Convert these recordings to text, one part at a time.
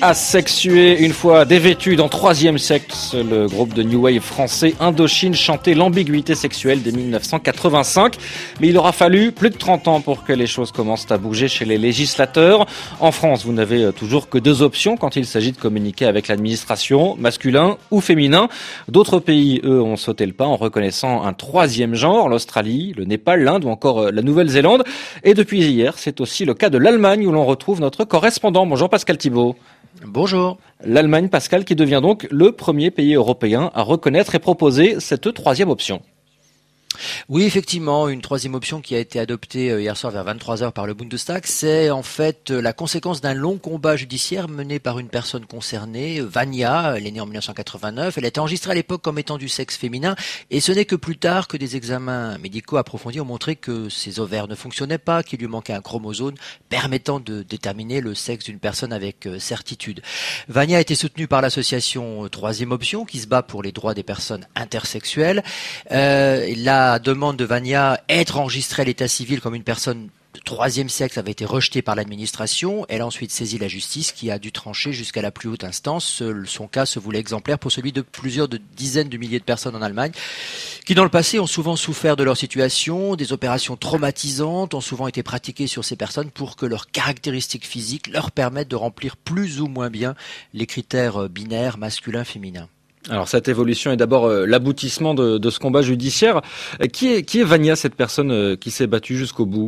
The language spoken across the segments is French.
Asexué, une fois dévêtu dans Troisième Sexe, le groupe de New Wave français Indochine chantait l'ambiguïté sexuelle dès 1985. Mais il aura fallu plus de 30 ans pour que les choses commencent à bouger chez les législateurs. En France, vous n'avez toujours que deux options quand il s'agit de communiquer avec l'administration, masculin ou féminin. D'autres pays, eux, ont sauté le pas en reconnaissant un troisième genre, l'Australie, le Népal, l'Inde ou encore la Nouvelle-Zélande. Et depuis hier, c'est aussi le cas de l'Allemagne où l'on retrouve notre correspondant. Bonjour Pascal Thibault. Bonjour. L'Allemagne, Pascal, qui devient donc le premier pays européen à reconnaître et proposer cette troisième option. Oui, effectivement, une troisième option qui a été adoptée hier soir vers 23h par le Bundestag, c'est en fait la conséquence d'un long combat judiciaire mené par une personne concernée, Vania. Elle est née en 1989, elle a été enregistrée à l'époque comme étant du sexe féminin, et ce n'est que plus tard que des examens médicaux approfondis ont montré que ses ovaires ne fonctionnaient pas, qu'il lui manquait un chromosome permettant de déterminer le sexe d'une personne avec certitude. Vania a été soutenue par l'association Troisième Option, qui se bat pour les droits des personnes intersexuelles. La demande de Vania, être enregistrée à l'état civil comme une personne de troisième sexe, avait été rejetée par l'administration. Elle a ensuite saisi la justice qui a dû trancher jusqu'à la plus haute instance. Son cas se voulait exemplaire pour celui de plusieurs dizaines de milliers de personnes en Allemagne qui dans le passé ont souvent souffert de leur situation. Des opérations traumatisantes ont souvent été pratiquées sur ces personnes pour que leurs caractéristiques physiques leur permettent de remplir plus ou moins bien les critères binaires masculin-féminin. Alors cette évolution est d'abord l'aboutissement de ce combat judiciaire. Qui est Vania, cette personne qui s'est battue jusqu'au bout ?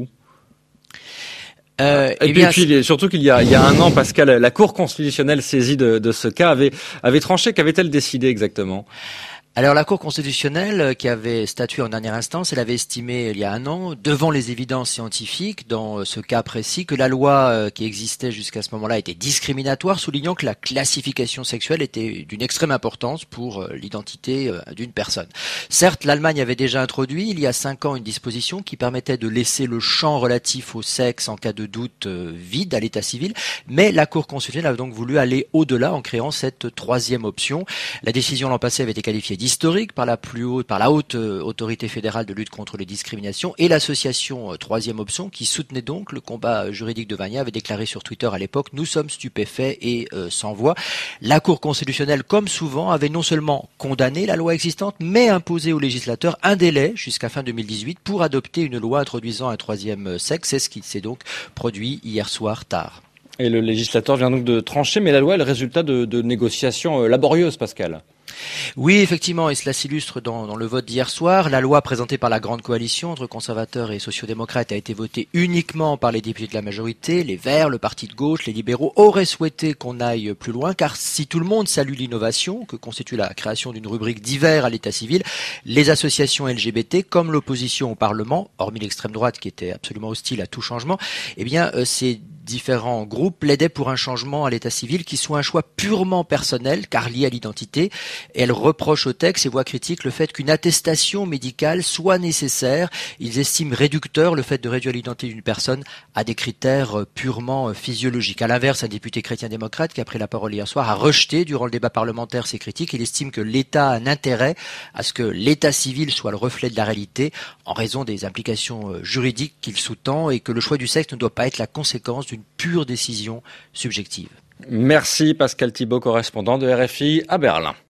Puis surtout qu'il y a un an, Pascal, la Cour constitutionnelle saisie de ce cas avait tranché. Qu'avait-elle décidé exactement ? Alors la Cour constitutionnelle qui avait statué en dernière instance, elle avait estimé il y a un an, devant les évidences scientifiques, dans ce cas précis, que la loi qui existait jusqu'à ce moment-là était discriminatoire, soulignant que la classification sexuelle était d'une extrême importance pour l'identité d'une personne. Certes, l'Allemagne avait déjà introduit il y a 5 ans une disposition qui permettait de laisser le champ relatif au sexe en cas de doute vide à l'état civil, mais la Cour constitutionnelle a donc voulu aller au-delà en créant cette troisième option. La décision l'an passé avait été qualifiée historique par la haute autorité fédérale de lutte contre les discriminations, et l'association Troisième Option, qui soutenait donc le combat juridique de Vania, avait déclaré sur Twitter à l'époque: nous sommes stupéfaits et sans voix. La Cour constitutionnelle, comme souvent, avait non seulement condamné la loi existante, mais imposé aux législateurs un délai jusqu'à fin 2018 pour adopter une loi introduisant un troisième sexe. C'est ce qui s'est donc produit hier soir tard. Et le législateur vient donc de trancher, mais la loi est le résultat de négociations laborieuses, Pascal. Oui, effectivement, et cela s'illustre dans le vote d'hier soir. La loi présentée par la grande coalition entre conservateurs et sociodémocrates a été votée uniquement par les députés de la majorité. Les Verts, le Parti de gauche, les libéraux auraient souhaité qu'on aille plus loin, car si tout le monde salue l'innovation que constitue la création d'une rubrique divers à l'état civil, les associations LGBT, comme l'opposition au Parlement, hormis l'extrême droite qui était absolument hostile à tout changement, ces différents groupes plaidaient pour un changement à l'état civil qui soit un choix purement personnel, car lié à l'identité. Et elles reprochent au texte et voix critiques le fait qu'une attestation médicale soit nécessaire. Ils estiment réducteur le fait de réduire l'identité d'une personne à des critères purement physiologiques. À l'inverse, un député chrétien-démocrate qui a pris la parole hier soir a rejeté durant le débat parlementaire ces critiques. Il estime que l'État a un intérêt à ce que l'état civil soit le reflet de la réalité en raison des implications juridiques qu'il sous-tend, et que le choix du sexe ne doit pas être la conséquence d'une pure décision subjective. Merci Pascal Thibault, correspondant de RFI à Berlin.